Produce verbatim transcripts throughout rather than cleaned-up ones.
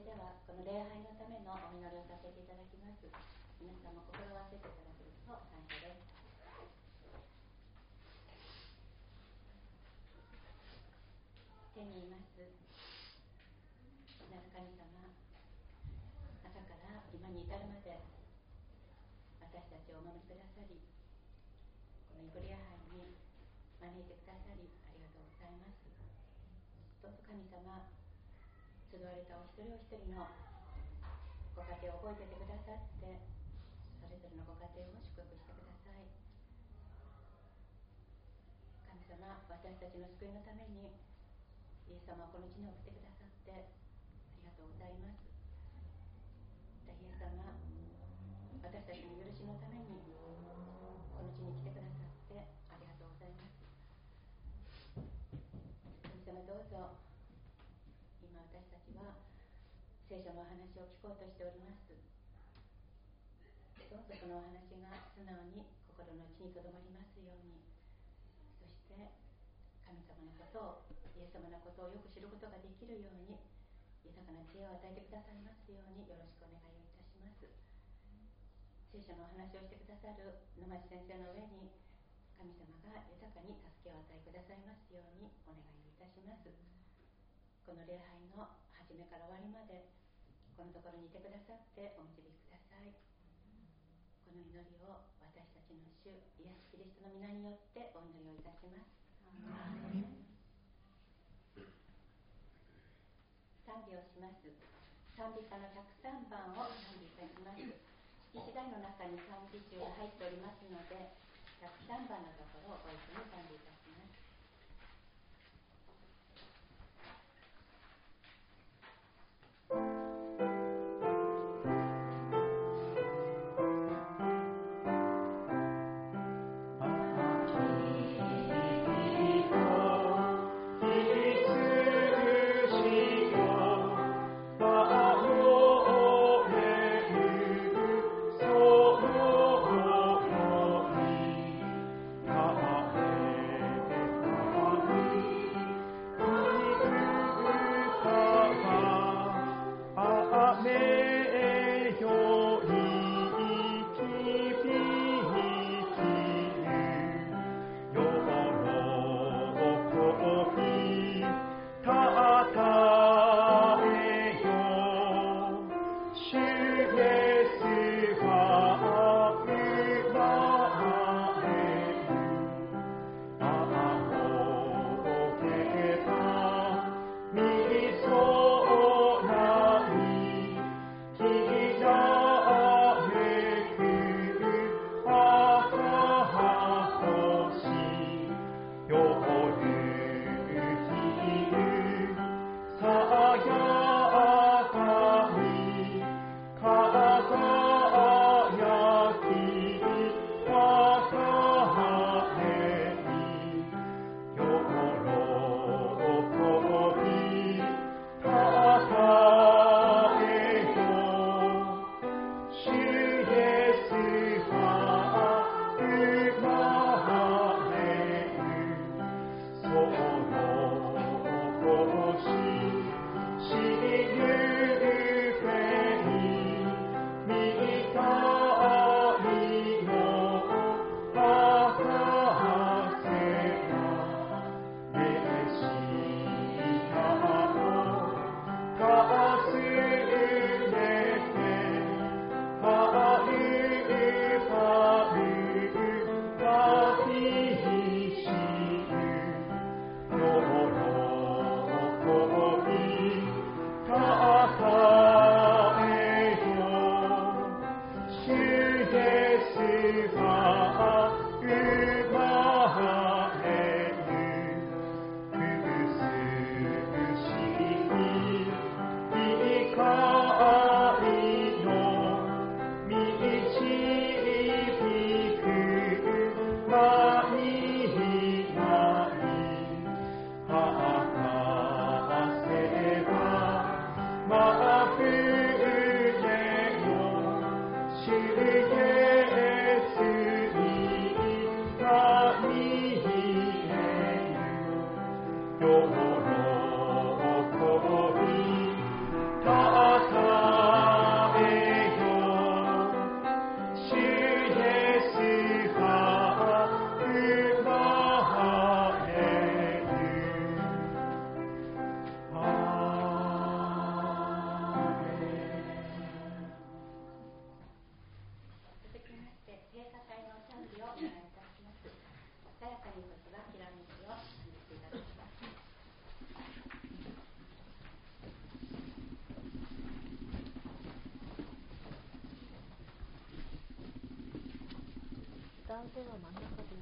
ではこの礼拝のためのお祈りをさせていただきます。皆さんも心を合わせていただけると感謝です。天にいますなる神様、朝から今に至るまで私たちをお守りくださり、このイブリア杯に招いてくださりありがとうございます。どうぞ神様、集われたお一人お一人のご家庭を覚えててくださって、それぞれのご家庭を祝福してください。神様、私たちの救いのためにイエス様をこの地に送ってくださってありがとうございます。イエス様、私たちの許しのためにこの地に来てくださってありがとうございます。神様、どうぞ今私たちは聖書のお話を聞こうとしております。どうぞこのお話が素直に心の内にとどまりますように、そして神様のことを、イエス様のことをよく知ることができるように豊かな知恵を与えてくださいますようによろしくお願いをいたします。聖書のお話をしてくださる野町先生の上に神様が豊かに助けを与えくださいますようにお願いをいたします。この礼拝の始めから終わりまでこのところにいてくださってお導きください。この祈りを私たちの主イエス・キリストの皆によってお祈りをいたします。アーメン。賛美をします。賛美歌のひゃくさんばんを賛美いたします。式次第の中に賛美集が入っておりますので、ひゃくさんばんのところをご一緒に賛美いたします。 喜び男性は真ん中です。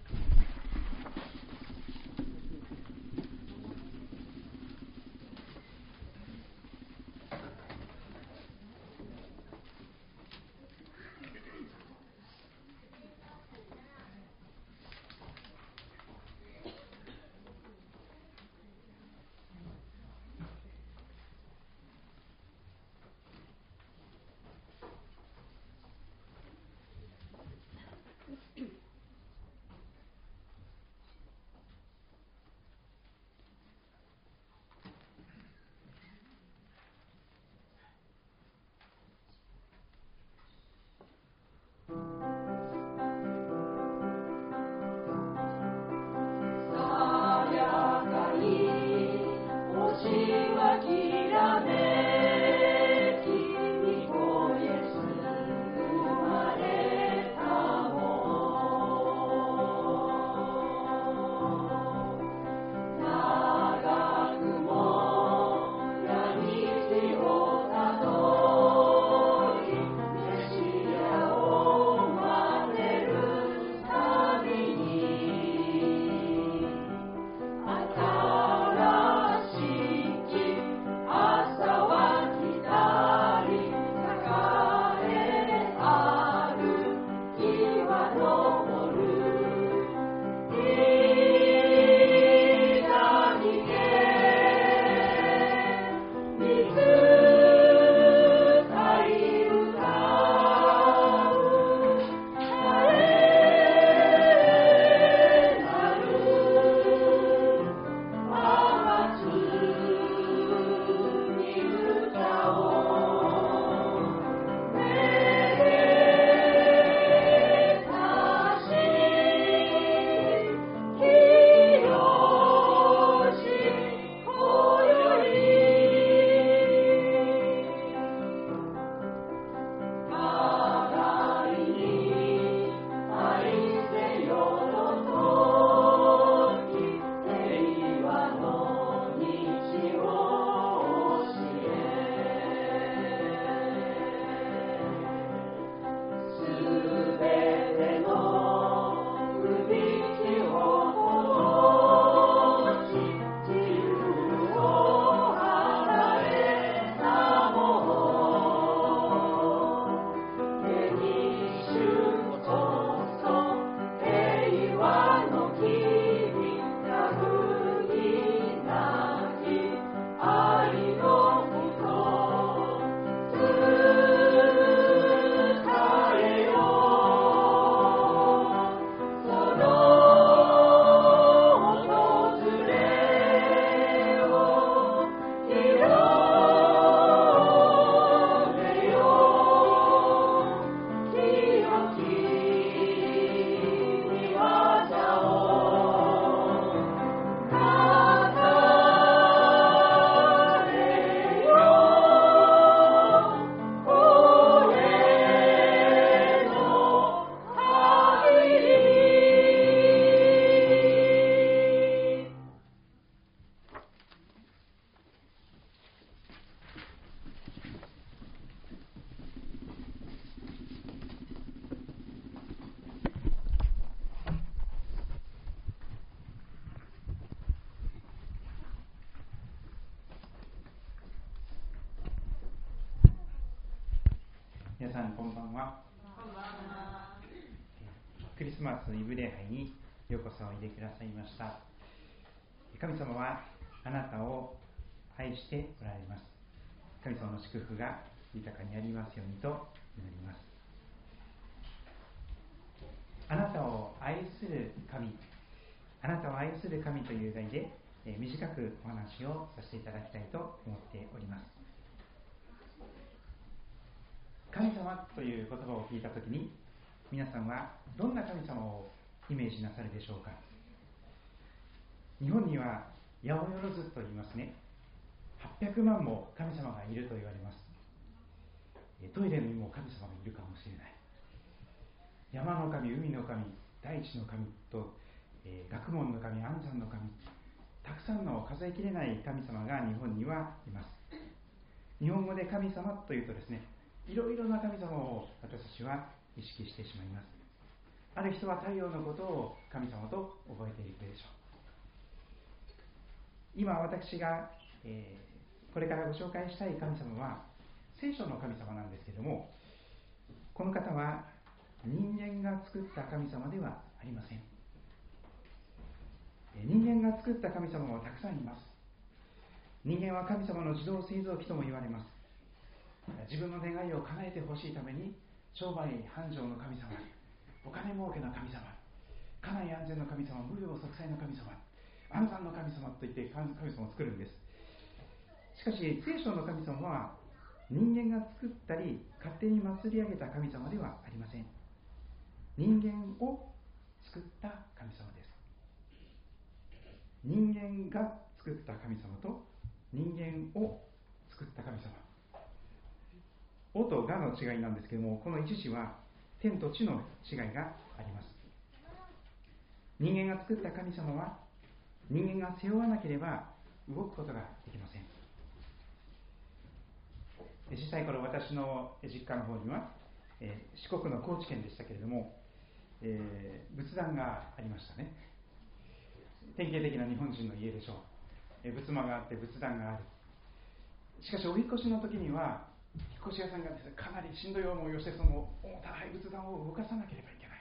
皆さんこんばんは。 こんばんは。 クリスマスイブ礼拝にようこそおいでくださいました。神様はあなたを愛しておられます。神様の祝福が豊かにありますようにと祈ります。あなたを愛する神、あなたを愛する神という題で、えー、短くお話をさせていただきたいと思っております。神様という言葉を聞いたときに、皆さんはどんな神様をイメージなさるでしょうか。日本には八百万と言いますね。はっぴゃくまんも神様がいると言われます。トイレにも神様がいるかもしれない。山の神、海の神、大地の神と、えー、学問の神、安産の神、たくさんの数えきれない神様が日本にはいます。日本語で神様というとですね、いろいろな神様を私たちは意識してしまいます。 ある人は太陽のことを神様と覚えているでしょう。今私が、えー、これからご紹介したい神様は聖書の神様なんですけれども、この方は人間が作った神様ではありません。人間が作った神様はたくさんいます。人間は神様の自動製造機とも言われます。自分の願いを叶えてほしいために商売繁盛の神様、お金儲けの神様、家内安全の神様、無病息災の神様、安産の神様といって神様を作るんです。しかし聖書の神様は人間が作ったり勝手に祭り上げた神様ではありません。人間を作った神様です。人間が作った神様と人間を作った神様、おとがの違いなんですけれども、この一詞は天と地の違いがあります。人間が作った神様は人間が背負わなければ動くことができません。小さい頃、私の実家の方には、えー、四国の高知県でしたけれども、えー、仏壇がありましたね。典型的な日本人の家でしょう。えー、仏間があって仏壇がある。しかしお引越しの時には引っ越し屋さんがですね、かなりしんどい思いをして、その重たい仏壇を動かさなければいけない。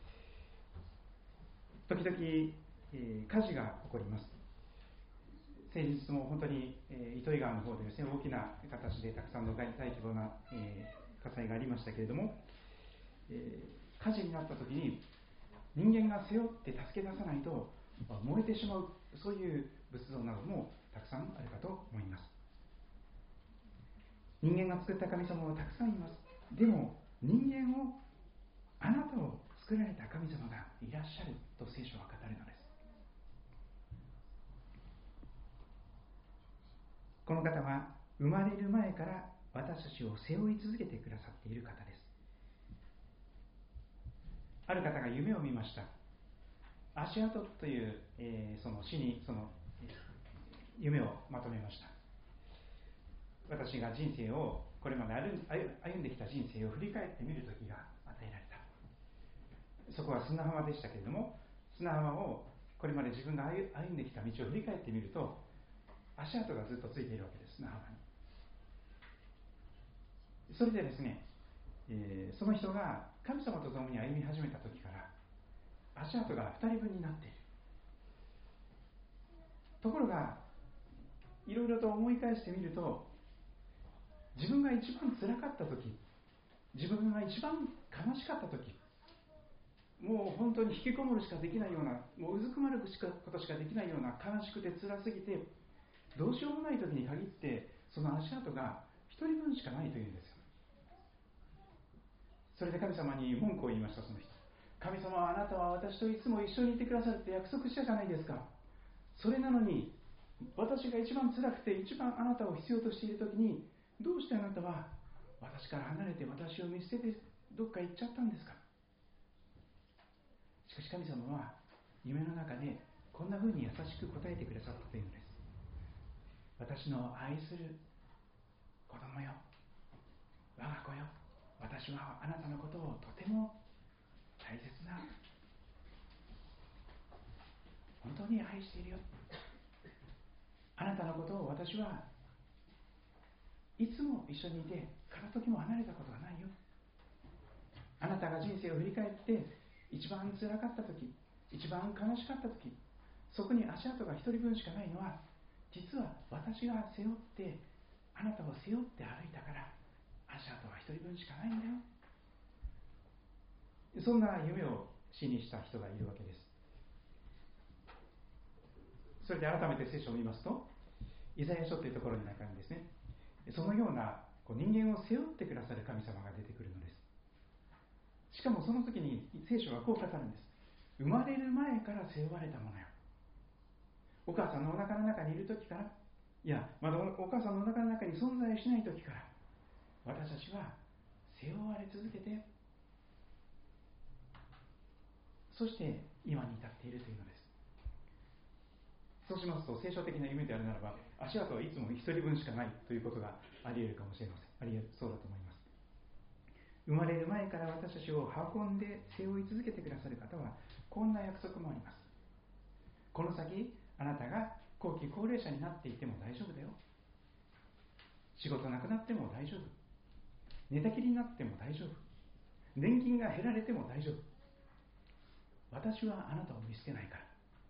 時々、えー、火事が起こります。先日も本当に、えー、糸魚川の方でですね、大きな形でたくさんの大規模な、えー、火災がありましたけれども、えー、火事になった時に人間が背負って助け出さないと燃えてしまう、そういう仏像などもたくさんあるかと思います。人間が作った神様はたくさんいます。でも人間を、あなたを作られた神様がいらっしゃると聖書は語るのです。この方は生まれる前から私たちを背負い続けてくださっている方です。ある方が夢を見ました。足跡という、えー、その詩にその、えー、夢をまとめました。私が人生を、これまで歩んできた人生を振り返ってみる時が与えられた。そこは砂浜でしたけれども、砂浜をこれまで自分が歩んできた道を振り返ってみると、足跡がずっとついているわけです、砂浜に。それでですね、えー、その人が神様と共に歩み始めた時から足跡がふたりぶんになっている。ところがいろいろと思い返してみると、自分が一番辛かった時、自分が一番悲しかった時、もう本当に引きこもるしかできないような、もううずくまることしかできないような、悲しくて辛すぎてどうしようもない時に限って、その足跡が一人分しかないというんですよ。それで神様に文句を言いました。その人、神様はあなたは私といつも一緒にいてくださるって約束したじゃないですか。それなのに私が一番辛くて一番あなたを必要としている時に、どうしてあなたは私から離れて私を見捨ててどっか行っちゃったんですか。しかし神様は夢の中でこんな風に優しく答えてくださったというのです。私の愛する子供よ、我が子よ、私はあなたのことをとても大切な、本当に愛しているよ。あなたのことを私はいつも一緒にいて片時も離れたことがないよ。あなたが人生を振り返って一番辛かった時、一番悲しかった時、そこに足跡が一人分しかないのは、実は私が背負ってあなたを背負って歩いたから足跡は一人分しかないんだよ。そんな夢を詩にした人がいるわけです。それで改めて聖書を見ますと、イザヤ書というところの中にですね、そのようなこう人間を背負ってくださる神様が出てくるのです。しかもその時に聖書はこう語るんです。生まれる前から背負われたものよ。お母さんのお腹の中にいる時から、いやまだお母さんのお腹の中に存在しない時から、私たちは背負われ続けて、そして今に至っているというのです。そうしますと、聖書的な夢であるならば、足跡はいつも一人分しかないということがあり得るかもしれません。あり得る、そうだと思います。 生まれる前から私たちを運んで背負い続けてくださる方は、こんな約束もあります。この先、あなたが後期高齢者になっていても大丈夫だよ。仕事なくなっても大丈夫。寝たきりになっても大丈夫。年金が減られても大丈夫。私はあなたを見捨てないから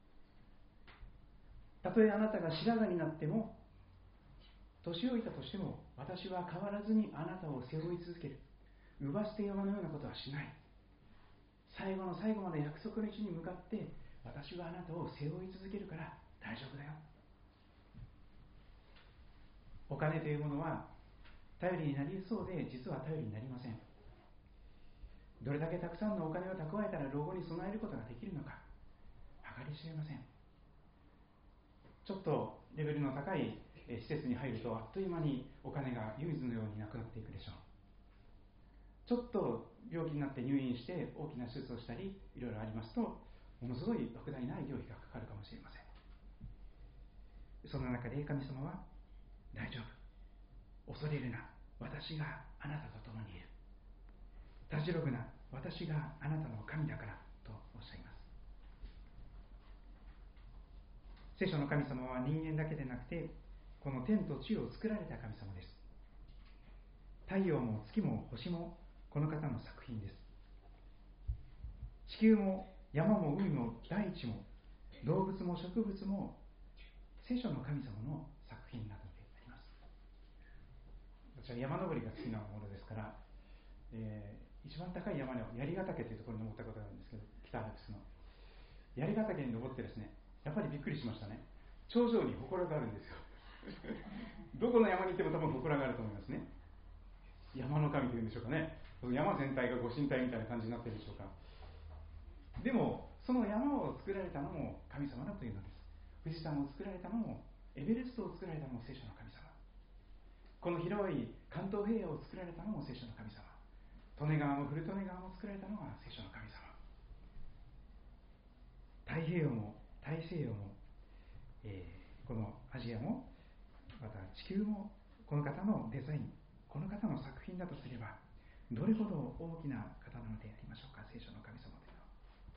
。たとえあなたが白髪になっても、年老いたとしても、私は変わらずにあなたを背負い続ける。奪捨て山のようなことはしない。最後の最後まで約束の地に向かって、私はあなたを背負い続けるから大丈夫だよ。お金というものは頼りになりそうで、実は頼りになりません。どれだけたくさんのお金を蓄えたら老後に備えることができるのか、計り知れません。ちょっとレベルの高い施設に入ると、あっという間にお金が湯水のようになくなっていくでしょう。ちょっと病気になって入院して大きな手術をしたり、いろいろありますと、ものすごい莫大な医療費がかかるかもしれません。その中で神様は、大丈夫、恐れるな、私があなたと共にいる。たじろぐな、私があなたの神だからとおっしゃいます。聖書の神様は人間だけでなくて、この天と地を作られた神様です。太陽も月も星もこの方の作品です。地球も山も海も大地も動物も植物も聖書の神様の作品などであります。私は山登りが好きなものですから、えー、一番高い山の槍ヶ岳というところに登ったことがあるんですけど、北アルプスの槍ヶ岳に登ってですね、やっぱりびっくりしましたね。頂上に祠があるんですよ。どこの山に行っても多分祠があると思いますね。山の神というんでしょうかね。山全体がご神体みたいな感じになっているでしょうか。でもその山を作られたのも神様だというのです。富士山を作られたのも、エベレストを作られたのも聖書の神様。この広い関東平野を作られたのも聖書の神様。利根川も古利根川も作られたのが聖書の神様。太平洋も大西洋も、えー、このアジアもまた地球もこの方のデザイン、この方の作品だとすれば、どれほど大きな方なのでありましょうか、聖書の神様というのは。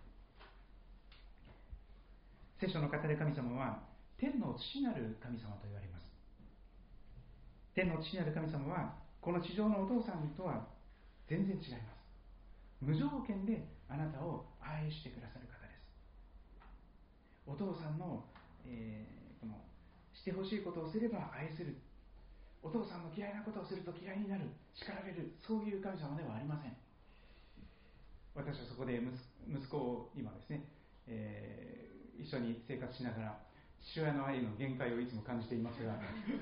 聖書の語る神様は天の父なる神様と言われます。天の父なる神様はこの地上のお父さんとは全然違います。無条件であなたを愛してくださる方です。お父さんの、えー、このしてほしいことをすれば愛する、お父さんの嫌いなことをすると嫌いになる、叱られる、そういう神様ではありません。私はそこで 息, 息子を今ですね、えー一緒に生活しながら父親の愛の限界をいつも感じていますが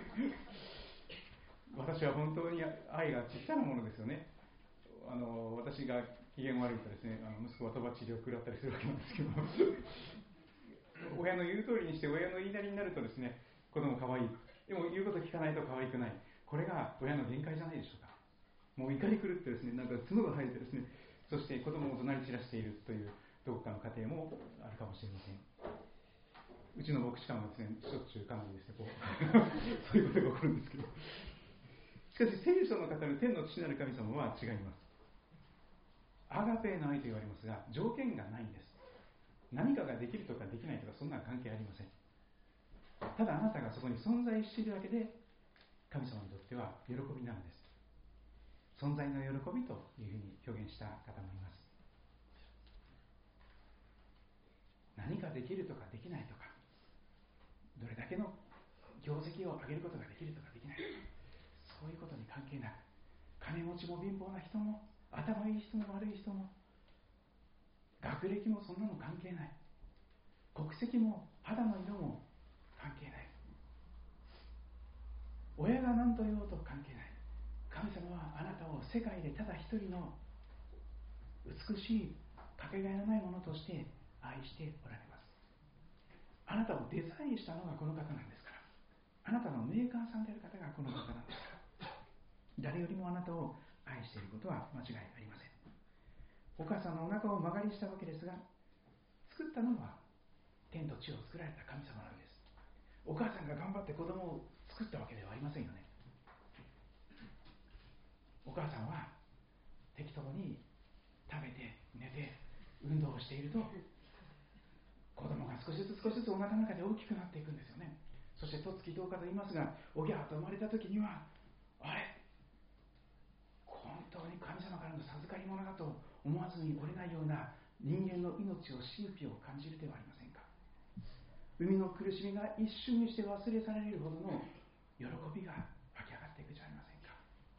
私は本当に愛が小さなものですよね。あの私が機嫌悪いとですね、あの息子はとばっちりを食らったりするわけなんですけど親の言う通りにして親の言いなりになるとですね、子供可愛い、でも言うこと聞かないと可愛くない、これが親の限界じゃないでしょうか。もう怒り狂ってですね、なんか角が生えてですね、そして子供を怒鳴り散らしているというどこかの家庭もあるかもしれません。うちの牧師館はですね、しょっちゅうかなりですね、こうそういうことが起こるんですけど、しかし聖書の語る天の父なる神様は違います。アガペーの愛と言われますが、条件がないんです。何かができるとかできないとか、そんな関係ありません。ただあなたがそこに存在しているだけで神様にとっては喜びなんです。存在の喜びというふうに表現した方もいます。何かできるとかできないとか、どれだけの業績を上げることができるとかできないとか、そういうことに関係なく、金持ちも貧乏な人も頭いい人も悪い人も学歴もそんなの関係ない、国籍も肌の色も関係ない、親が何と言おうと関係ない。神様はあなたを世界でただ一人の美しいかけがえのないものとして愛しておられます。あなたをデザインしたのがこの方なんですから、あなたのメーカーさんである方がこの方なんですから、誰よりもあなたを愛していることは間違いありません。お母さんのお腹を間借りしたわけですが、作ったのは天と地を作られた神様なんです。お母さんが頑張って子供を作ったわけではありませんよね。お母さんは適当に食べて寝て運動をしていると、子供が少しずつ少しずつお腹の中で大きくなっていくんですよね。そして十月十日と言いますが、おぎゃーと生まれた時には、あれ、本当に神様からの授かり物だと思わずに折れないような人間の命を神秘を感じるではありませんか。生みの苦しみが一瞬にして忘れ去られるほどの喜びが湧き上がっていくじゃありませんか。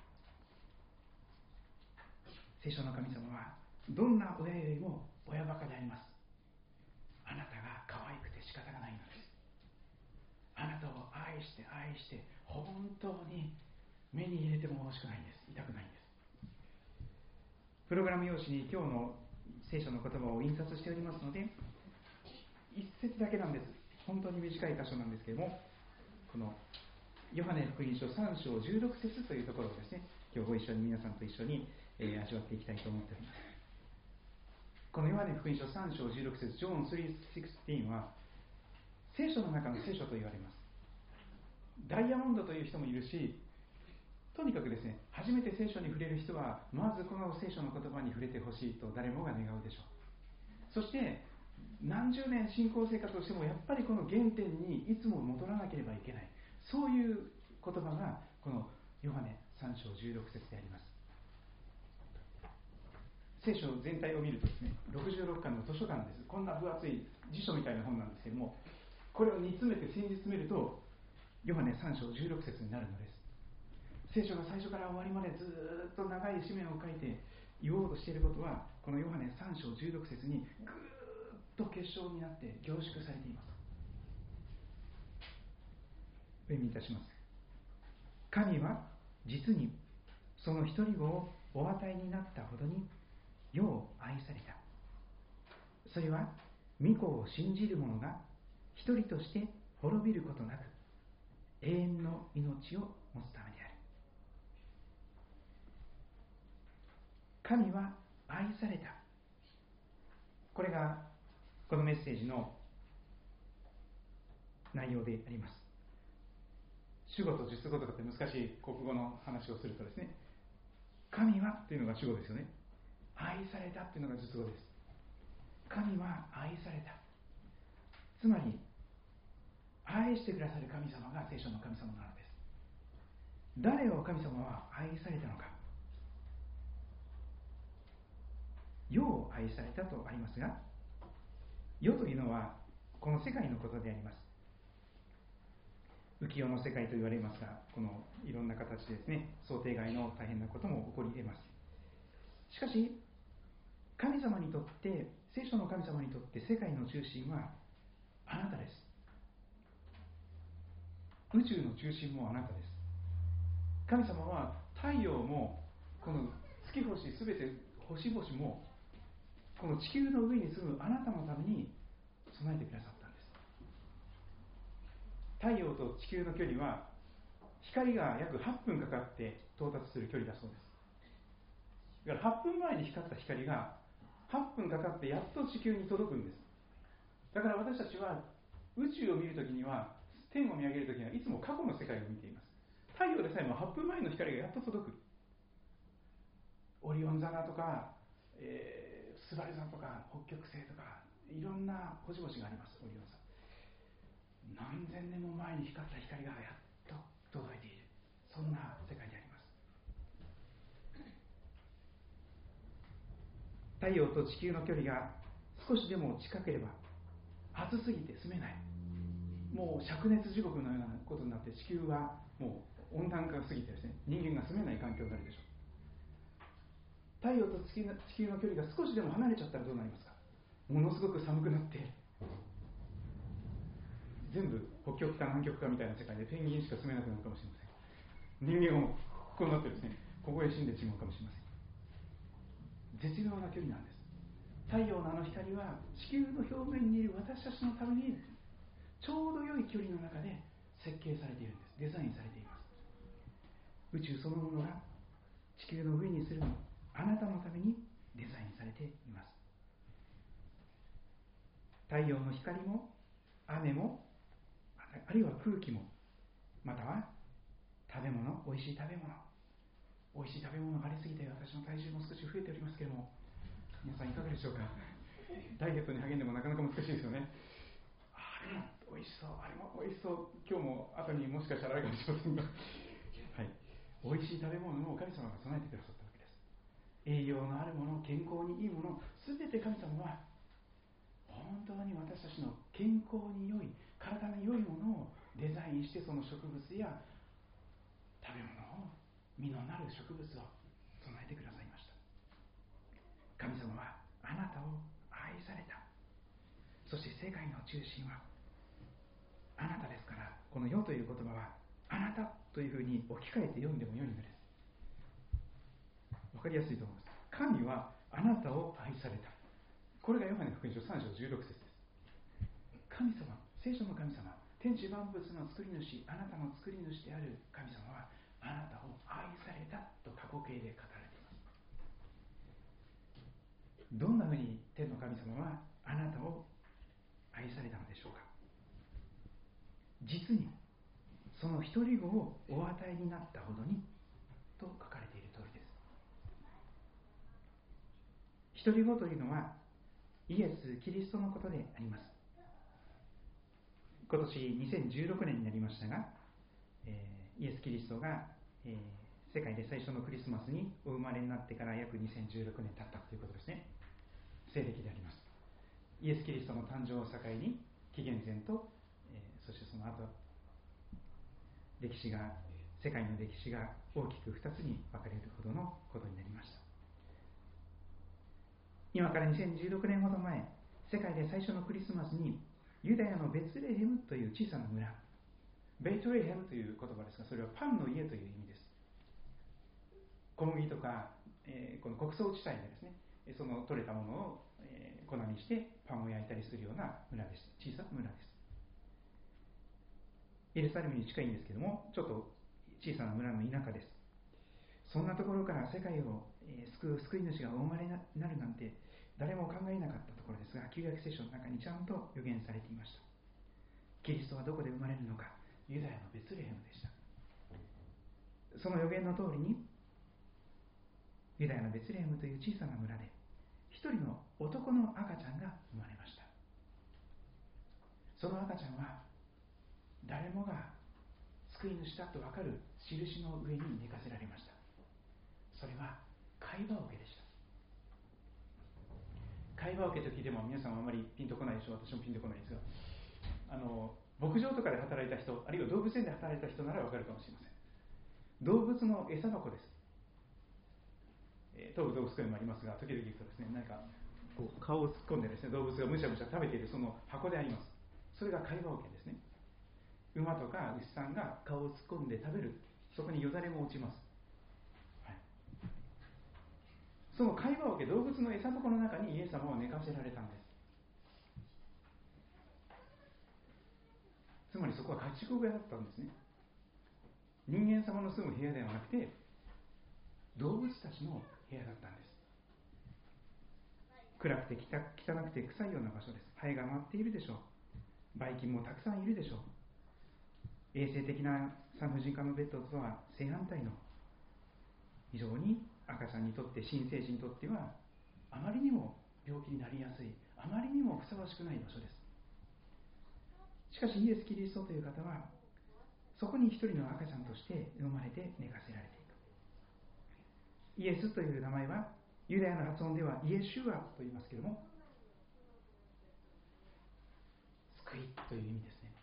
聖書の神様はどんな親よりも親バカであります。あなたが可愛くて仕方がないのです。あなたを愛して愛して本当に目に入れても欲しくないんです。痛くないんです。プログラム用紙に今日の聖書の言葉を印刷しておりますので、一節だけなんです。本当に短い箇所なんですけれども、このヨハネ福音書さん章じゅうろく節というところをですね、今日ご一緒に皆さんと一緒に、えー、味わっていきたいと思っております。このヨハネ福音書さん章じゅうろく節、ジョンさんじゅうろくは聖書の中の聖書と言われます。ダイヤモンドという人もいるし、とにかくですね、初めて聖書に触れる人はまずこの聖書の言葉に触れてほしいと誰もが願うでしょう。そして何十年信仰生活をしてもやっぱりこの原点にいつも戻らなければいけない、そういう言葉がこのヨハネさん章じゅうろく節であります。聖書全体を見るとですね、ろくじゅうろっかんの図書館です。こんな分厚い辞書みたいな本なんですけれども、これを煮詰めて先日詰めるとヨハネさん章じゅうろく節になるのです。聖書が最初から終わりまでずっと長い紙面を書いて言おうとしていることは、このヨハネさん章じゅうろく節にぐーっと結晶になって凝縮されています。お読みいたします。神は実にその一人子をお与えになったほどに世を愛された。それは御子を信じる者が一人として滅びることなく永遠の命を持つためである。神は愛された。これがこのメッセージの内容であります。主語と述語とかって難しい国語の話をするとですね、神はというのが主語ですよね。愛されたというのが述語です。神は愛された。つまり愛してくださる神様が聖書の神様なのです。誰を神様は愛されたのか。世を愛されたとありますが、世というのはこの世界のことであります。浮世の世界と言われますが、このいろんな形でですね、想定外の大変なことも起こり得ます。しかし神様にとって、聖書の神様にとって世界の中心はあなたです。宇宙の中心もあなたです。神様は太陽もこの月星すべて星々もこの地球の上に住むあなたのために備えてくださったんです。太陽と地球の距離は光が約はっぷんかかって到達する距離だそうです。だからはっぷんまえに光った光がはっぷんかかってやっと地球に届くんです。だから私たちは宇宙を見るときには、天を見上げるときにはいつも過去の世界を見ています。太陽でさえもはっぷんまえの光がやっと届く。オリオン座とか、えー、スバル座とか北極星とかいろんな星々があります。オリオン座、何千年も前に光った光がやっと届いている、そんな世界であります。太陽と地球の距離が少しでも近ければ暑すぎて住めない、もう灼熱地獄のようなことになって地球はもう温暖化が過ぎてですね、人間が住めない環境になるでしょう。太陽と地球の地球の距離が少しでも離れちゃったらどうなりますか。ものすごく寒くなって全部北極か南極かみたいな世界でペンギンしか住めなくなるかもしれません。人間もこうなってですね、凍え死んでしまうかもしれません。絶妙な距離なんです。太陽のあの光は地球の表面にいる私たちのためにちょうど良い距離の中で設計されているんです。デザインされています。宇宙そのものが地球の上にするあなたのためにデザインされています。太陽の光も雨もあるいは空気も、または食べ物、おいしい食べ物、 美味しい食べ物がありすぎて私の体重も少し増えておりますけれども、皆さんいかがでしょうか。ダイエットに励んでもなかなか難しいですよね。あれも美味しそう、あれも美味しそう、今日も後にもしかしたらあるかもしれませんがはい、美味しい食べ物を神様が備えてくださったわけです。栄養のあるもの、健康にいいもの、すべて神様は本当に私たちの健康に良い、体に良いものをデザインして、その植物や食べ物を、実のなる植物を備えてくださいました。神様はあなたを愛された。そして世界の中心はあなたですから、この世という言葉はあなたというふうに置き換えて読んでも良いのです。わかりやすいと思います。神はあなたを愛された。これがヨハネ福音書さん章じゅうろく節です。神様、聖書の神様、天地万物の作り主、あなたの作り主である神様はあなたを愛されたと過去形で語られています。どんなふうに天の神様はあなたを愛されたのでしょうか。実にその一人子をお与えになったほどにと書かれている通りです。一人子というのはイエス・キリストのことであります。今年にせんじゅうろくねんになりましたが、えー、イエス・キリストが、えー、世界で最初のクリスマスにお生まれになってから約にせんじゅうろくねん経ったということですね。西暦であります。イエス・キリストの誕生を境に紀元前と、えー、そしてその後歴史が世界の歴史が大きくふたつに分かれるほどのことになりました。今からにせんじゅうろくねんほど前、世界で最初のクリスマスにユダヤのベツレヘムという小さな村、ベイトレヘムという言葉ですが、それはパンの家という意味です。小麦とか、えー、この穀倉地帯でですね、その取れたものを、えー、粉にしてパンを焼いたりするような村です。小さな村です。エルサレムに近いんですけども、ちょっと小さな村の田舎です。そんなところから世界を救う救い主がお生まれになるなんて誰も考えなかったところですが、旧約聖書の中にちゃんと予言されていました。キリストはどこで生まれるのか、ユダヤのベツレヘムでした。その予言の通りにユダヤのベツレヘムという小さな村で一人の男の赤ちゃんが生まれました。その赤ちゃんは誰もが救い主だと分かる印の上に寝かせられました。それは貝羽桶でした。貝羽桶と聞いても皆さんはあまりピンとこないでしょう。私もピンとこないですが、あの牧場とかで働いた人、あるいは動物園で働いた人なら分かるかもしれません。動物の餌箱です。えー、東武動物公園もありますが、時々行くとですね、何かこう顔を突っ込んでですね、動物がむしゃむしゃ食べているその箱であります。それが貝羽桶ですね。馬とか牛さんが顔を突っ込んで食べる、そこによだれも落ちます。はい、その貝羽桶、動物の餌箱の中にイエス様を寝かせられたんです。つまりそこは家畜小屋だったんですね。人間様の住む部屋ではなくて動物たちの部屋だったんです。暗くて汚くて臭いような場所です。ハエが舞っているでしょう。ばい菌もたくさんいるでしょう。衛生的な産婦人科のベッドとは正反対の、非常に赤ちゃんにとって、新生児にとってはあまりにも病気になりやすい、あまりにもふさわしくない場所です。しかしイエス・キリストという方はそこに一人の赤ちゃんとして生まれて寝かせられていく。イエスという名前はユダヤの発音ではイエシュアと言いますけれども、救いという意味ですね。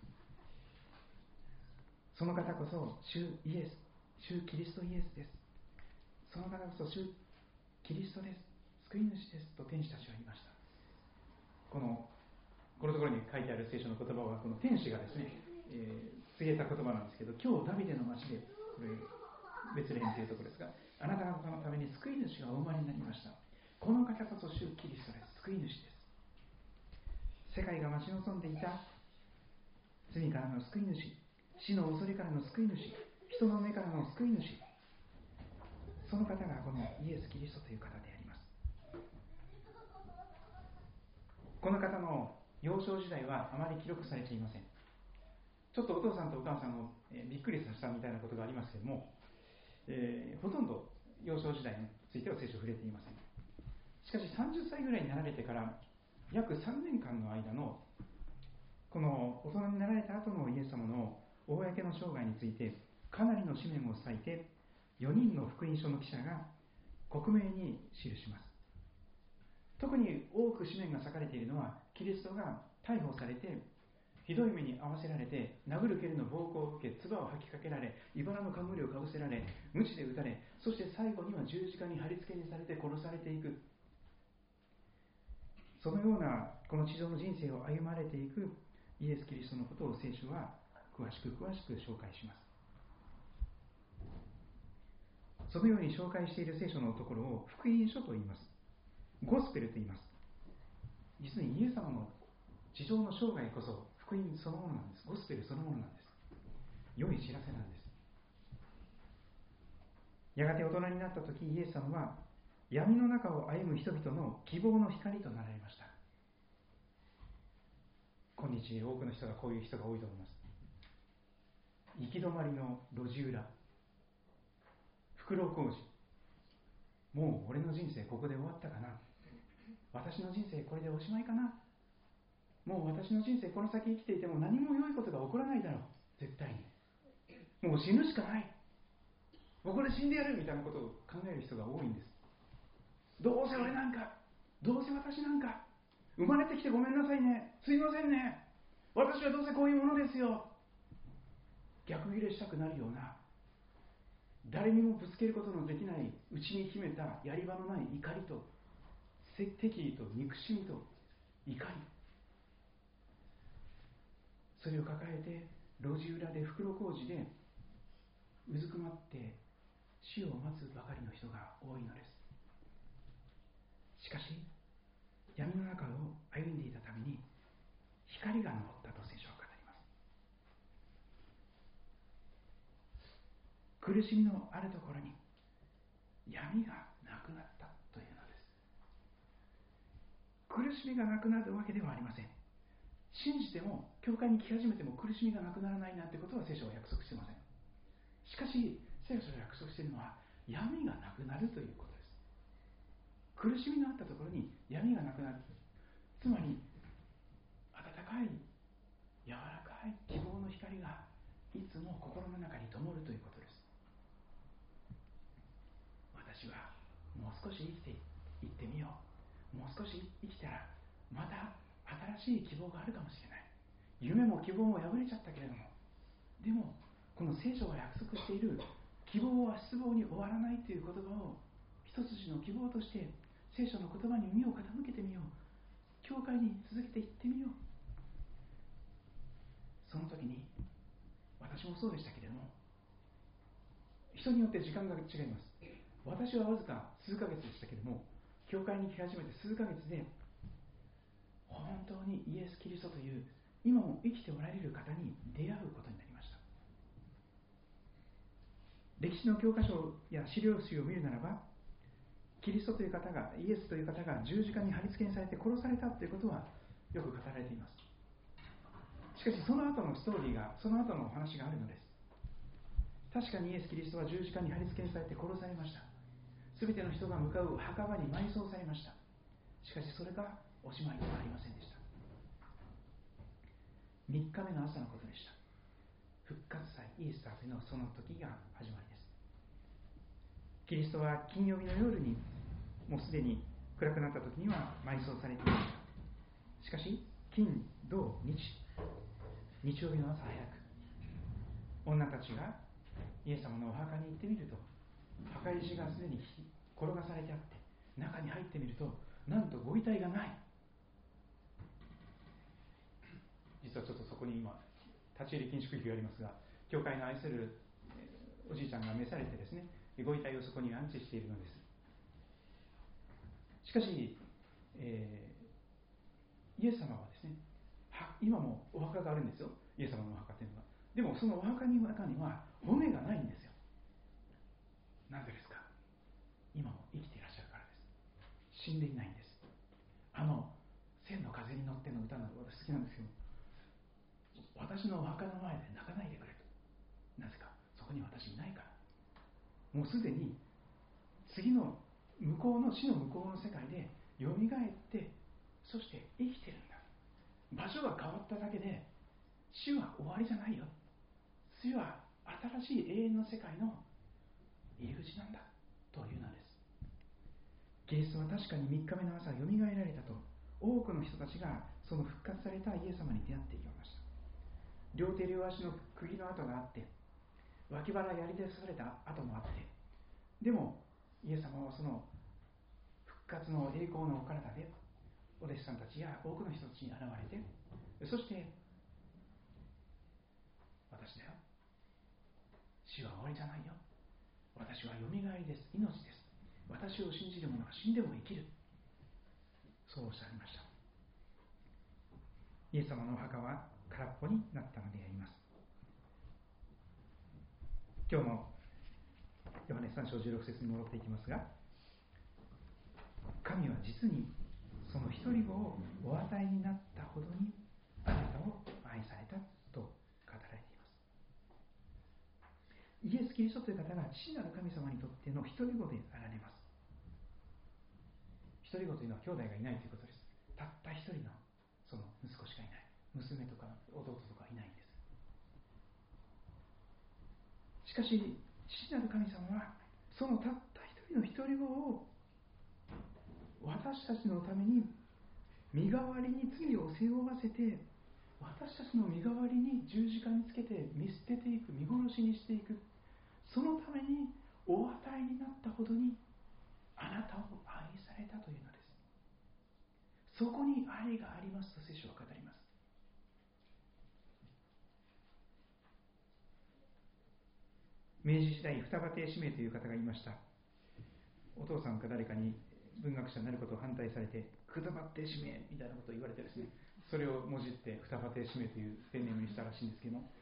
その方こそ主イエス、主キリストイエスです。その方こそ主キリストです、救い主ですと天使たちは言いました。このこのところに書いてある聖書の言葉は、この天使がですね、えー、告げた言葉なんですけど、今日ダビデの町で、これベツレヘムというところですが、あなた方のために救い主がお生まれになりました。この方こそ主キリストです、救い主です。世界が待ち望んでいた罪からの救い主、死の恐れからの救い主、人の目からの救い主、その方がこのイエス・キリストという方であります。この方の幼少時代はあまり記録されていません。ちょっとお父さんとお母さんを、えー、びっくりさせたみたいなことがありますけれども、 えー、ほとんど幼少時代については聖書を触れていません。しかしさんじゅっさいぐらいになられてから約さんねんかんの間のこの大人になられた後のイエス様の公の生涯についてかなりの紙面を割いてよにんの福音書の記者が克明に記します。特に多く紙面が割かれているのはキリストが逮捕されてひどい目に遭わせられて殴る蹴るの暴行を受け唾を吐きかけられ茨の冠をかぶせられ鞭で打たれそして最後には十字架に貼り付けにされて殺されていく、そのようなこの地上の人生を歩まれていくイエス・キリストのことを聖書は詳しく詳しく紹介します。そのように紹介している聖書のところを福音書と言います。ゴスペルと言います。実にイエス様の地上の生涯こそ福音そのものなんです。ゴスペルそのものなんです。良い知らせなんです。やがて大人になった時イエス様は闇の中を歩む人々の希望の光となられました。今日多くの人がこういう人が多いと思います。行き止まりの路地裏、袋小路、もう俺の人生ここで終わったかな、私の人生これでおしまいかな、もう私の人生この先生きていても何も良いことが起こらないだろう、絶対にもう死ぬしかない、ここで死んでやるみたいなことを考える人が多いんです。どうせ俺なんか、どうせ私なんか、生まれてきてごめんなさいね、すいませんね、私はどうせこういうものですよ、逆ギレしたくなるような、誰にもぶつけることのできない内に秘めたやり場のない怒りと敵意と憎しみと怒り、それを抱えて路地裏で袋小路でうずくまって死を待つばかりの人が多いのです。しかし闇の中を歩んでいたために光が昇ったと聖書は語ります。苦しみのあるところに闇がなくなったというのです。苦しみがなくなるわけではありません。信じても教会に来始めても苦しみがなくならないなんてことは聖書は約束していません。しかし聖書が約束しているのは闇がなくなるということです。苦しみのあったところに闇がなくなる、つまり温かい柔らかい希望の光がいつも心の中に灯るということです。私はもう少し生きていってみよう、もう少し生きたらまた新しい希望があるかもしれない、夢も希望も破れちゃったけれども、でもこの聖書が約束している希望は失望に終わらないという言葉を一筋の希望として聖書の言葉に耳を傾けてみよう、教会に続けていってみよう。その時に私もそうでしたけれども、人によって時間が違います。私はわずか数ヶ月でしたけれども、教会に来始めて数ヶ月で本当にイエス・キリストという今も生きておられる方に出会うことになりました。歴史の教科書や資料集を見るならば、キリストという方が、イエスという方が十字架に貼り付けにされて殺されたということはよく語られています。しかしその後のストーリーが、その後のお話があるのです。確かにイエス・キリストは十字架に貼り付けにされて殺されました。すべての人が向かう墓場に埋葬されました。しかしそれがおしまいではありませんでした。みっかめの朝のことでした。復活祭、イースターというのはその時が始まりです。キリストは金曜日の夜にもうすでに暗くなった時には埋葬されていました。しかし金、土、日、日曜日の朝早く、女たちがイエス様のお墓に行ってみると、墓石がすでに転がされてあって、中に入ってみるとなんとご遺体がない。実はちょっとそこに今立ち入り禁止区域がありますが、教会の愛するおじいちゃんが召されてですね、ご遺体をそこに安置しているのです。しかし、えー、イエス様はですね、今もお墓があるんですよ、イエス様のお墓というのは。でもそのお墓の中には骨がないんですよ。なぜですか？今も生きていらっしゃるからです。死んでいないんです。あの千の風に乗っての歌など私好きなんですけど、私のお墓の前で泣かないでくれと。なぜか、そこに私いないから。 もうすでに次の向こうの死の向こうの世界でよみがえって、そして生きてるんだ。場所が変わっただけで死は終わりじゃないよ。死は新しい永遠の世界の入り口なんだというのです。イエスは確かにみっかめの朝よみがえられたと、多くの人たちがその復活されたイエス様に出会っていきました。両手両足の釘の跡があって、脇腹やり出された跡もあって、でもイエス様はその復活の栄光のお体でお弟子さんたちや多くの人たちに現れて、そして私だよ、死は終わりじゃないよ、私はよみがえりです、命です、私を信じる者は死んでも生きる、そうおっしゃいました。イエス様のお墓は空っぽになったのであります。今日もヨハネさん章じゅうろく節に戻っていきますが、神は実にその一人子をお与えになったほどにあなたを愛されたと語られています。イエス・キリストという方が父なる神様にとっての一人子であられます。一人子というのは兄弟がいないということです。たった一人のその息子しかいない、娘とか弟とかいないんです。しかし父なる神様はそのたった一人の一人子を私たちのために身代わりに罪を背負わせて、私たちの身代わりに十字架につけて見捨てていく、見殺しにしていく、そのためにお与えになったほどにあなたを愛されたというのです。そこに愛がありますと聖書は語ります。明治時代、双葉亭四明という方がいました。お父さんか誰かに文学者になることを反対されて、くだばって四明みたいなことを言われてですね、それをもじって双葉亭四明というペンネームにしたらしいんですけども、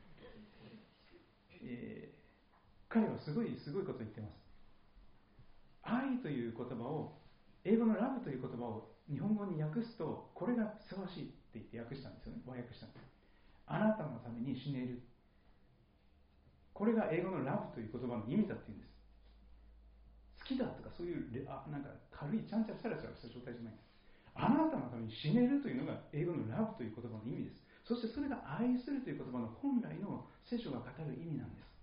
えー、彼はすごいすごいことを言ってます。愛という言葉を、英語のラブという言葉を日本語に訳すと、これがふさわしいって言って訳したんですよね。和訳したんです。あなたのために死ねる。これが英語のラブという言葉の意味だっていうんです。好きだとかそういうあなんか軽いちゃんちゃチャラチャラした状態じゃないんです。あなたのために死ねるというのが英語のラブという言葉の意味です。そしてそれが愛するという言葉の本来の聖書が語る意味なんです。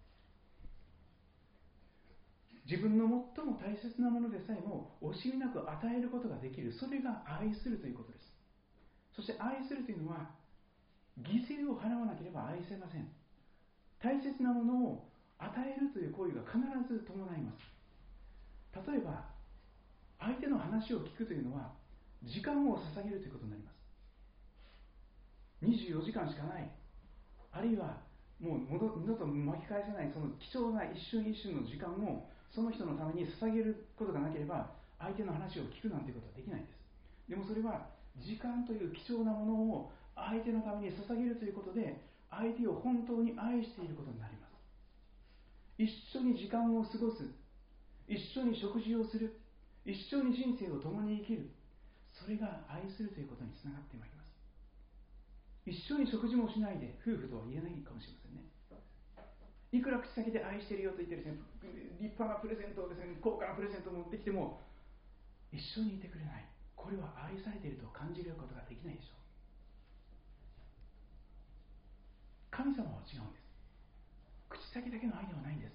自分の最も大切なものでさえも惜しみなく与えることができる、それが愛するということです。そして愛するというのは犠牲を払わなければ愛せません。大切なものを与えるという行為が必ず伴います。例えば相手の話を聞くというのは時間を捧げるということになります。にじゅうよじかんしかない、あるいはもう二度と巻き返せないその貴重な一瞬一瞬の時間をその人のために捧げることがなければ相手の話を聞くなんていうことはできないんです。でもそれは時間という貴重なものを相手のために捧げるということで相手を本当に愛していることになります。一緒に時間を過ごす、一緒に食事をする、一緒に人生を共に生きる、それが愛するということにつながってまいります。一緒に食事もしないで夫婦とは言えないかもしれませんね。いくら口先で愛してるよと言ってですね、立派なプレゼントをですね、高価なプレゼントを持ってきても一緒にいてくれない、これは愛されていると感じることができないでしょう。神様は違うんです。口先だけの愛ではないんです。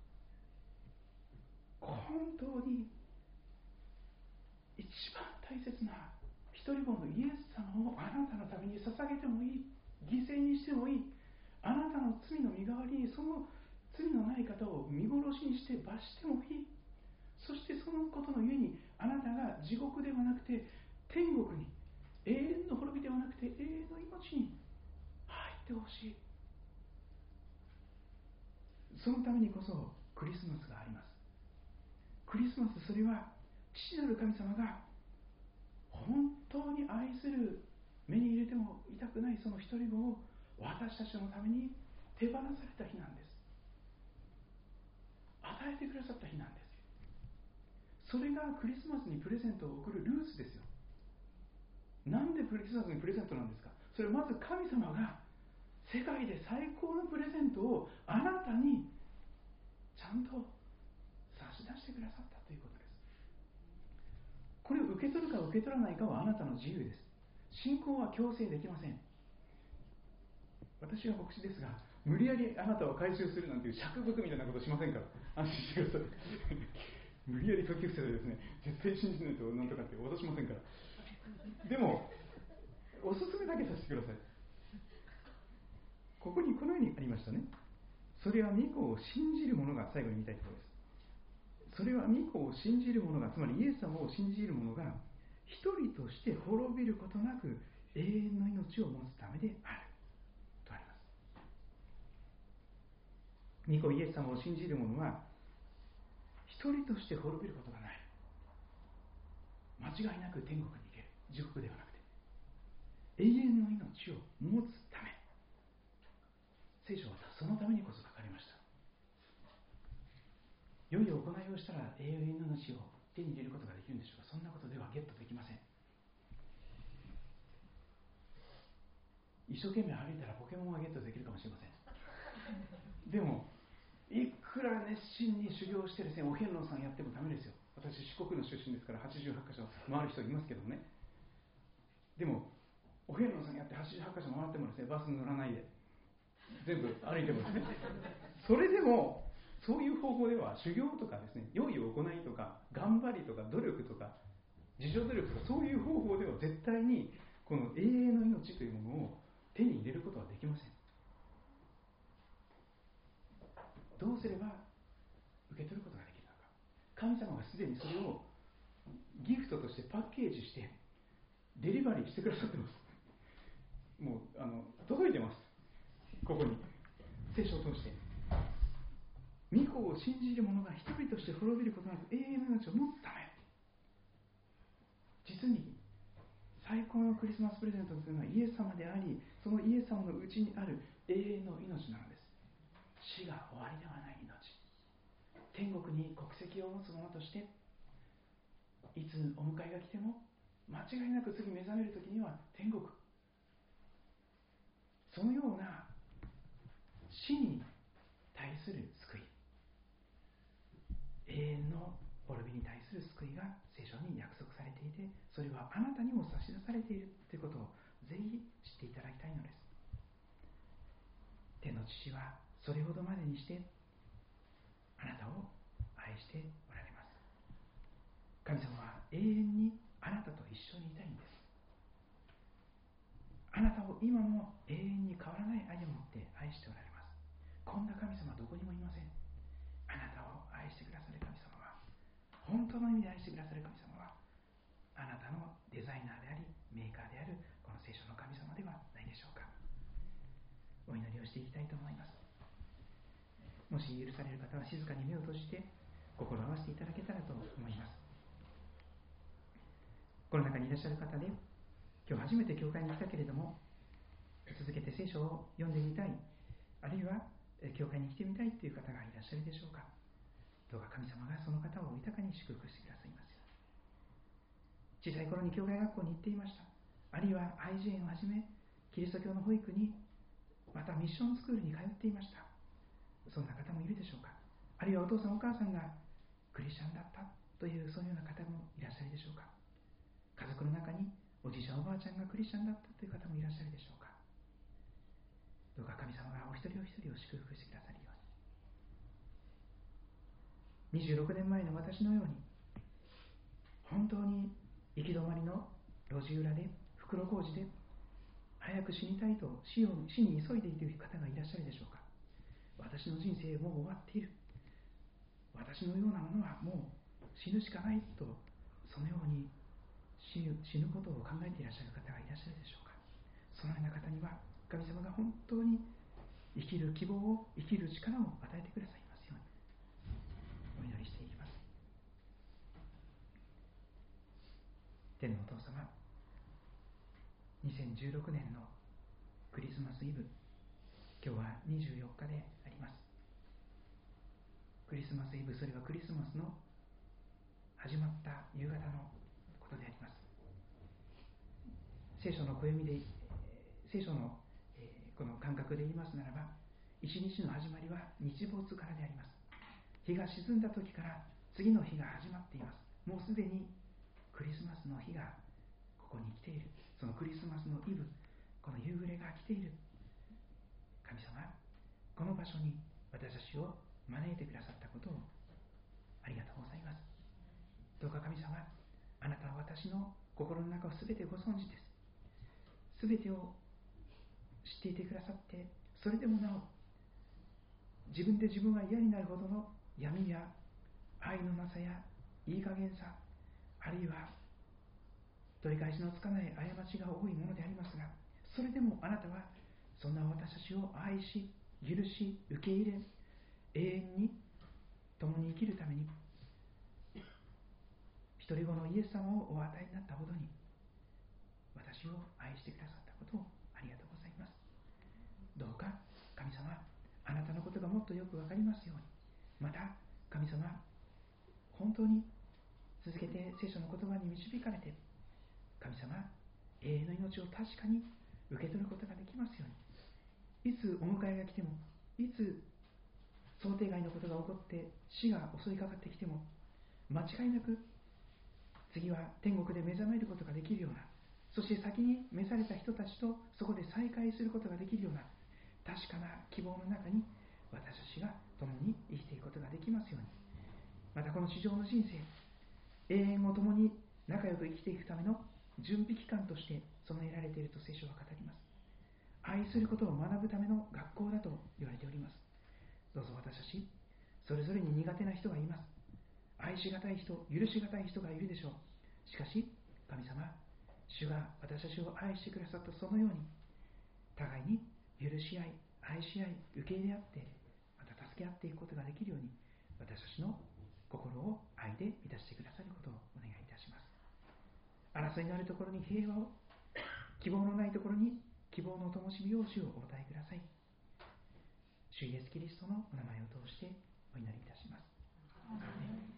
本当に一番大切な一人子のイエス様をあなたのために捧げてもいい、犠牲にしてもいい、あなたの罪の身代わりにその罪のない方を見殺しにして罰してもいい。そしてそのことのゆえにあなたが地獄ではなくて天国に、永遠の滅びではなくて永遠の命に入ってほしい。そのためにこそクリスマスがあります。クリスマス、それは父なる神様が本当に愛する、目に入れても痛くないその一人子を私たちのために手放された日なんです。与えてくださった日なんです。それがクリスマスにプレゼントを贈るルーツですよ。なんでクリスマスにプレゼントなんですか。それはまず神様が世界で最高のプレゼントをあなたにちゃんとし出してくださったということです。これを受け取るか受け取らないかはあなたの自由です。信仰は強制できません。私は牧師ですが、無理やりあなたを回収するなんていう釈伏みたいなことしませんから、安心してください。無理やり解き伏せてですね、絶対信じないとなんとかって脅しませんから。でも、おすすめだけさせてください。ここにこのようにありましたね。それは御子を信じる者が、最後に見たいところです。それは御子を信じる者が、つまりイエス様を信じる者が、一人として滅びることなく永遠の命を持つためであるとあります。御子イエス様を信じる者は一人として滅びることがない。間違いなく天国に行ける。地獄ではなくて永遠の命を持つため。聖書はそのためにこそ書かれました。良い行いをしたら永遠の命を手に入れることができるんでしょうか。そんなことではゲットできません。一生懸命歩いたらポケモンはゲットできるかもしれません。でもいくら熱心に修行してですね、お遍路さんやってもダメですよ。私四国の出身ですからはちじゅうはちか所回る人いますけどね。でもお遍路さんやってはちじゅうはちか所回ってもですね、バスに乗らないで全部歩いてもですね、それでもそういう方法では修行とかですね、良い行いとか頑張りとか努力とか自助努力とか、そういう方法では絶対にこの永遠の命というものを手に入れることはできません。どうすれば受け取ることができるのか。神様がすでにそれをギフトとしてパッケージしてデリバリーしてくださってます。もうあの届いてます。ここに聖書を通して御子を信じる者が一人として滅びることなく永遠の命を持つため。実に最高のクリスマスプレゼントというのはイエス様であり、そのイエス様のうちにある永遠の命なのです。死が終わりではない命。天国に国籍を持つ者としていつお迎えが来ても間違いなく次目覚める時には天国。そのような死に対する救い、永遠の滅びに対する救いが聖書に約束されていて、それはあなたにも差し出されているということをぜひ知っていただきたいのです。天の父はそれほどまでにしてあなたを愛しておられます。神様は永遠にあなたと一緒にいたいんです。あなたを今も永遠に変わらない愛を持って愛しておられます。こんな神様はどこにもいません。あなたを愛してくださる神様は、本当の意味で愛してくださる神様は、あなたのデザイナーでありメーカーであるこの聖書の神様ではないでしょうか。お祈りをしていきたいと思います。もし許される方は静かに目を閉じて心を合わせていただけたらと思います。この中にいらっしゃる方で、今日初めて教会に来たけれども続けて聖書を読んでみたい、あるいは教会に来てみたいという方がいらっしゃるでしょうか。どうか神様がその方を豊かに祝福してくださいますように。小さい頃に教会学校に行っていました。あるいは愛知園をはじめキリスト教の保育に、またミッションスクールに通っていました。そんな方もいるでしょうか。あるいはお父さんお母さんがクリスチャンだったというそういうような方もいらっしゃるでしょうか。家族の中におじいちゃんおばあちゃんがクリスチャンだったという方もいらっしゃるでしょうか。どうか神様がお一人お一人を祝福してくださるように。にじゅうろくねんまえの私のように本当に行き止まりの路地裏で袋小路で早く死にたいと 死, を死に急いでいる方がいらっしゃるでしょうか。私の人生もう終わっている、私のようなものはもう死ぬしかないと、そのように死ぬ、死ぬことを考えていらっしゃる方がいらっしゃるでしょうか。そのような方には神様が本当に生きる希望を、生きる力を与えてくださいますようにお祈りしていきます。天のお父様、にせんじゅうろくねんのクリスマスイブ、今日はにじゅうよっかであります。クリスマスイブ、それはクリスマスの始まった夕方のことであります。聖書の暦で、聖書のこの感覚で言いますならば、一日の始まりは日没からであります。日が沈んだ時から次の日が始まっています。もうすでにクリスマスの日がここに来ている。そのクリスマスのイブ、この夕暮れが来ている。神様、この場所に私たちを招いてくださったことをありがとうございます。どうか神様、あなたは私の心の中をすべてご存知です。すべてを知っていてくださって、それでもなお自分で自分が嫌になるほどの闇や愛のなさやいい加減さ、あるいは取り返しのつかない過ちが多いものでありますが、それでもあなたはそんな私たちを愛し、許し、受け入れ、永遠に共に生きるために一人子のイエス様をお与えになったほどに私を愛してくださったことをありがとうございます。どうか神様、あなたのことがもっとよくわかりますように、また神様、本当に続けて聖書の言葉に導かれて、神様、永遠の命を確かに受け取ることができますように、いつお迎えが来ても、いつ想定外のことが起こって死が襲いかかってきても、間違いなく次は天国で目覚めることができるような、そして先に召された人たちとそこで再会することができるような確かな希望の中に私たちが共に生きていくことができますように、またこの地上の人生、永遠を共に仲良く生きていくための準備期間として備えられていると聖書は語ります。愛することを学ぶための学校だと言われております。どうぞ私たちそれぞれに苦手な人がいます。愛しがたい人、許しがたい人がいるでしょう。しかし神様、主が私たちを愛してくださったそのように、互いに許し合い、愛し合い、受け入れ合って、また助け合っていくことができるように、私たちの心を愛で満たしてくださることをお願いいたします。争いのあるところに平和を、希望のないところに希望の灯火を主をお与えください。主イエスキリストのお名前を通してお祈りいたします。アーメン。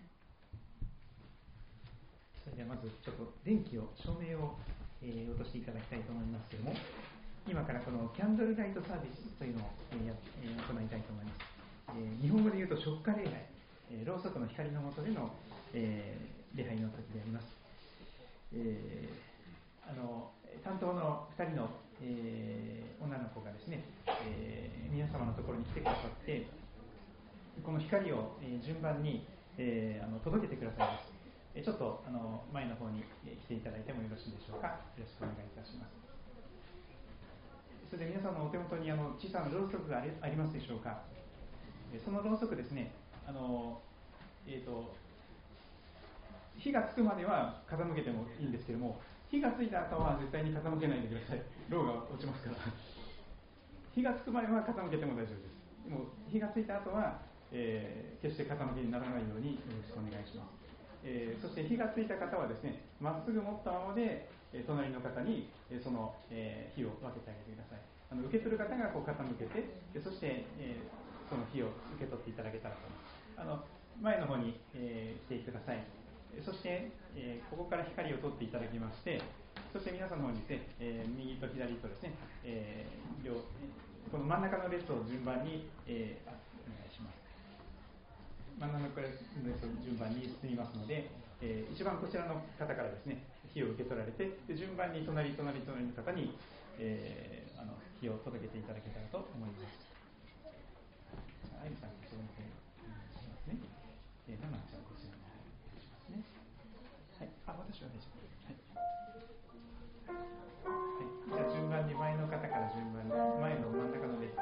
それではまずちょっと電気を照明を、えー、落としていただきたいと思いますけれども、今からこのキャンドルライトサービスというのを、えーえー、行いたいと思います。えー、日本語で言うと食家礼拝、えー、ろうそくの光の下での、えー、礼拝の時であります。えー、あの担当のふたりの、えー、女の子がですね、えー、皆様のところに来てくださって、この光を、えー、順番に、えー、あの届けてくださいます。えー、ちょっとあの前の方に、えー、来ていただいてもよろしいでしょうか。よろしくお願いいたします。それで皆さんのお手元にあの小さなろうそくがあり、ありますでしょうか。えー、そのろうそくですね、あの、えーと、火がつくまでは傾けてもいいんですけども、火がついた後は絶対に傾けないでください。ろうが落ちますから。火がつく前は傾けても大丈夫です。でも火がついた後は、えー、決して傾けにならないようによろしくお願いします。えー、そして火がついた方はですね、まっすぐ持ったままで、えー、隣の方に、えー、その、えー、火を分けてあげてください。あの受け取る方がこう傾けて、でそして、えー、その火を受け取っていただけたらと思います。あの前の方に、えー、来てください。そして、えー、ここから光を取っていただきまして、そして皆さんの方にですね、えー、右と左とですね、えー、両この真ん中の列を順番に、えー、あお願いします。真ん中の列を順番に進みますので、えー、一番こちらの方からですね、火を受け取られて、で順番に隣隣隣の方に、えー、あの火を届けていただけたらと思います。あゆみさん、こちらの方にお願いしますね。えー、ななちゃん、こちらの方にお願いしますね。はい、あ、私は大丈夫です。はい。はい、じゃあ順番に前の方から順番に前の真ん中の列に、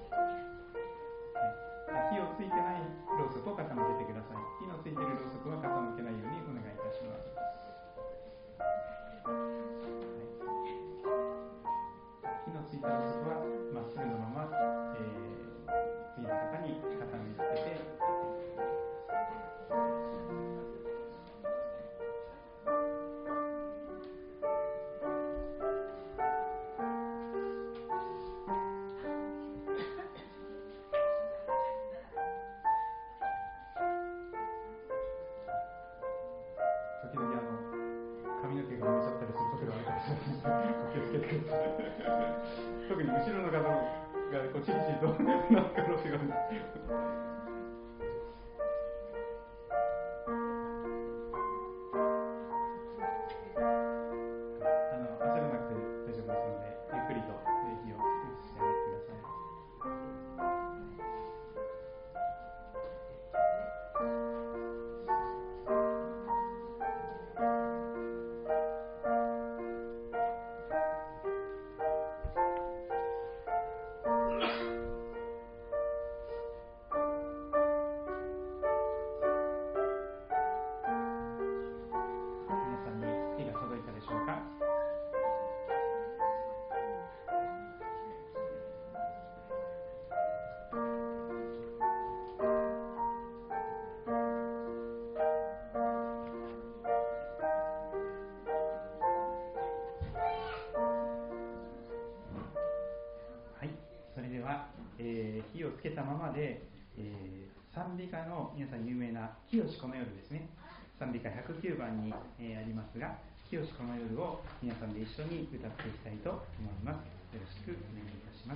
はい、火をついてないろうそくを傾けてください。火のついているろうそくは傾けないようにお願いいたします。はい、火のついたろうそくはまっすぐのまま、えー、次の方に傾けて特に後ろの方がこうチリチリとなる可能性があるんです。 えー、火をつけたままで、えー、賛美歌の皆さん有名な清しこの夜ですね、賛美歌ひゃくきゅうばんに、えー、ありますが、清しこの夜を皆さんで一緒に歌っていきたいと思います。よろしくお願いいたします。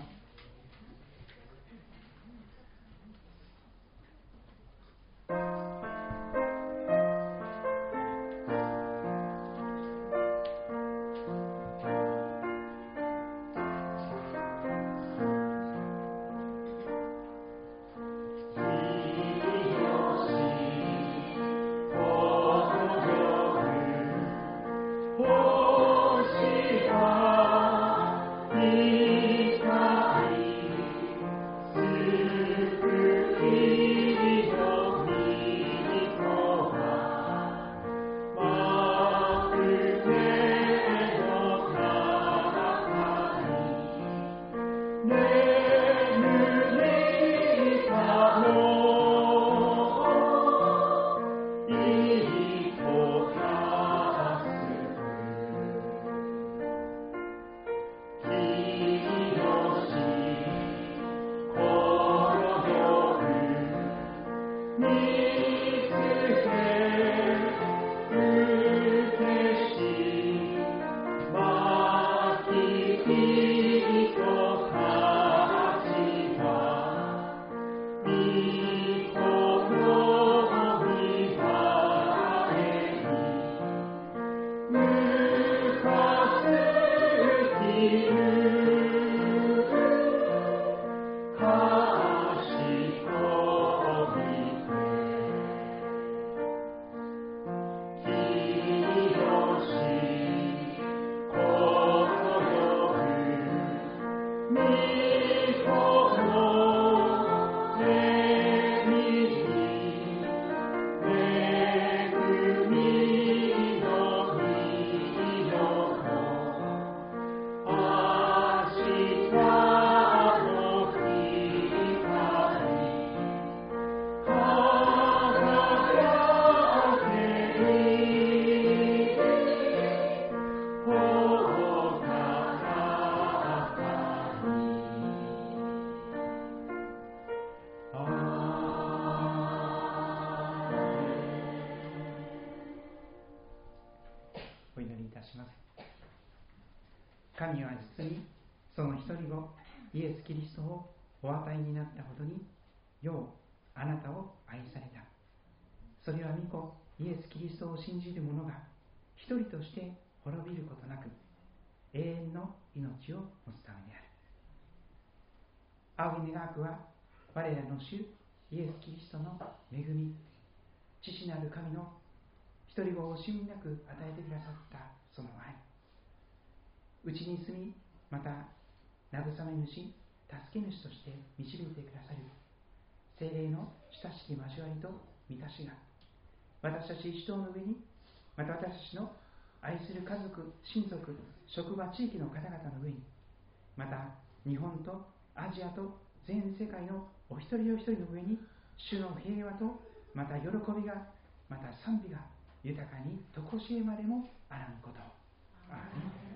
神は実にその一人子イエス・キリストをお与えになったほどにようあなたを愛された。それは御子イエス・キリストを信じる者が一人として滅びることなく永遠の命を持つためである。仰ぎ願くは我らの主イエス・キリストの恵み、父なる神の一人子を惜しみなく与えてくださったその愛、うちに住み、また慰め主、助け主として導いてくださる聖霊の親しき交わりと満たしが私たち一同の上に、また私たちの愛する家族、親族、職場、地域の方々の上に、また日本とアジアと全世界のお一人お一人の上に主の平和とまた喜びが、また賛美が豊かにとこしえまでもあらぬことを。アーメン。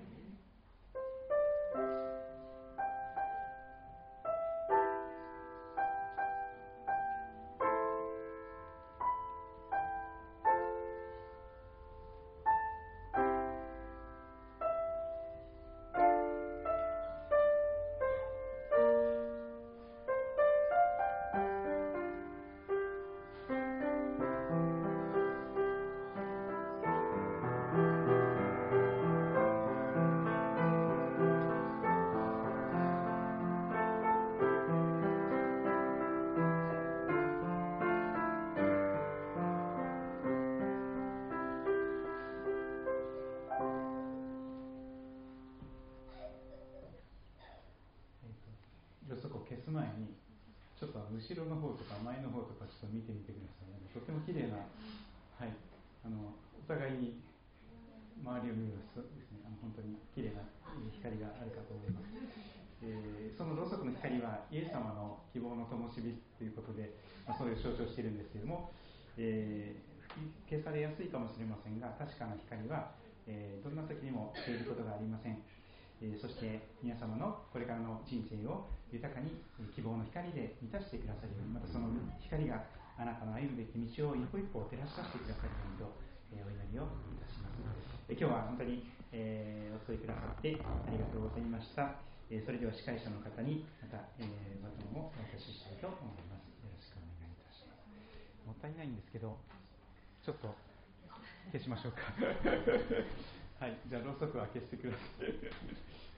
消す前にちょっと後ろの方とか前の方とかちょっと見てみてください。とても綺麗な、はい、あのお互いに周りを見るとですね、あの本当に綺麗な光があるかと思います。えー、そのろうそくの光はイエス様の希望の灯火ということで、まあ、それを象徴しているんですけれども、えー、消されやすいかもしれませんが、確かな光は、えー、どんな時にも消えることがありません。 えー、そして皆様のこれからの人生を豊かに希望の光で満たしてくださるように、またその光があなたの歩むべき道を一歩一歩照らし出してくださるようにと、えー、お祈りをいたします。えー、今日は本当に、えー、お集いくださってありがとうございました。えー、それでは司会者の方にまた、えー、バトンをお渡ししたいと思います。よろしくお願いいたします。もったいないんですけど、ちょっと消しましょうか。はい、じゃあろうそくは消してください。